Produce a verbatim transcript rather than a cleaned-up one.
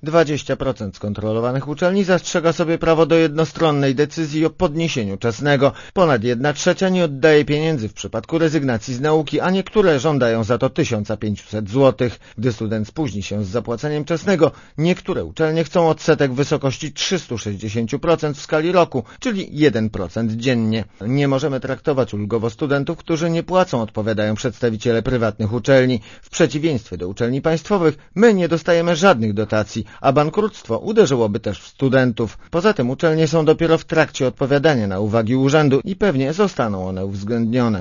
dwadzieścia procent skontrolowanych uczelni zastrzega sobie prawo do jednostronnej decyzji o podniesieniu czesnego. Ponad jedna trzecia nie oddaje pieniędzy w przypadku rezygnacji z nauki, a niektóre żądają za to tysiąc pięćset złotych. Gdy student spóźni się z zapłaceniem czesnego, niektóre uczelnie chcą odsetek w wysokości trzysta sześćdziesiąt procent w skali roku, czyli jeden procent dziennie. Nie możemy traktować ulgowo studentów, którzy nie płacą, odpowiadają przedstawiciele prywatnych uczelni. W przeciwieństwie do uczelni państwowych, my nie dostajemy żadnych dotacji, a bankructwo uderzyłoby też w studentów. Poza tym uczelnie są dopiero w trakcie odpowiadania na uwagi urzędu i pewnie zostaną one uwzględnione.